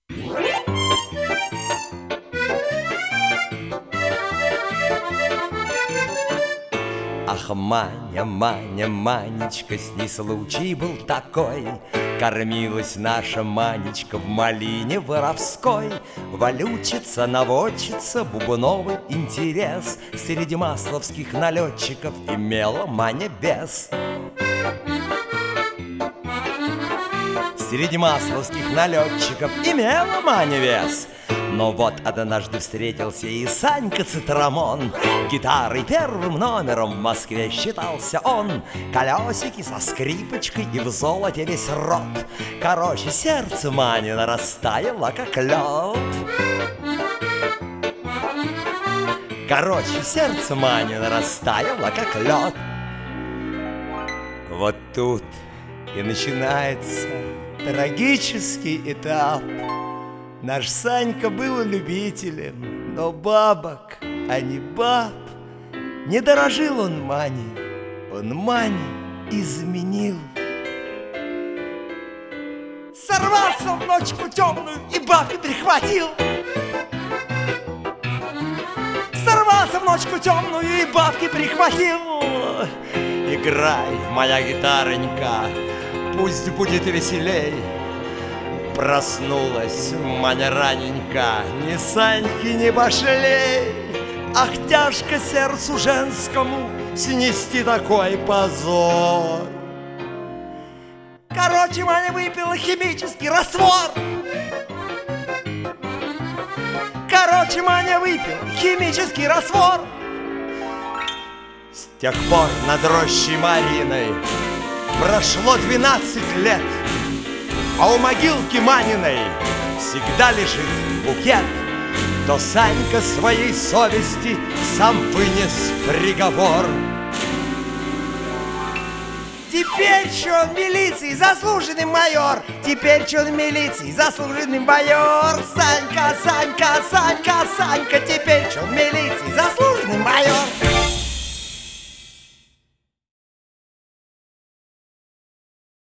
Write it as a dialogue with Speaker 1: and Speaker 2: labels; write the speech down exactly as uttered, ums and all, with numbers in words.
Speaker 1: Ах, Маня, Маня, Манечка, с ней случай был такой. Кормилась наша Манечка в малине воровской. Валютчица, наводчица, бубновый интерес. Среди масловских налетчиков имела Маня без. Среди масловских налетчиков имела Маня вес. Но вот однажды встретился и Санька Цитрамон. Гитарой первым номером в Москве считался он. Колесики со скрипочкой и в золоте весь рот. Короче, сердце Манина растаяло, как лед. Короче, сердце Манина растаяло, как лед. Вот тут и начинается трагический этап. Наш Санька был любителем, но бабок, а не баб. Не дорожил он Маней, он Мане изменил. Сорвался в ночку темную и бабки прихватил. Сорвался в ночку темную и бабки прихватил. Играй, моя гитаронька, пусть будет веселей. Проснулась Маня раненько, ни Саньки, ни Башлей. Ах, тяжко сердцу женскому снести такой позор. Короче, Маня выпила химический раствор. Короче, Маня выпила химический раствор. С тех пор над рощей Мариной прошло двенадцать лет. А у могилки Маниной всегда лежит букет. То Санька своей совести сам вынес приговор. Теперь че он в милиции, заслуженный майор. Теперь че он в милиции, заслуженный майор. Санька, Санька, Санька, Санька, теперь че он в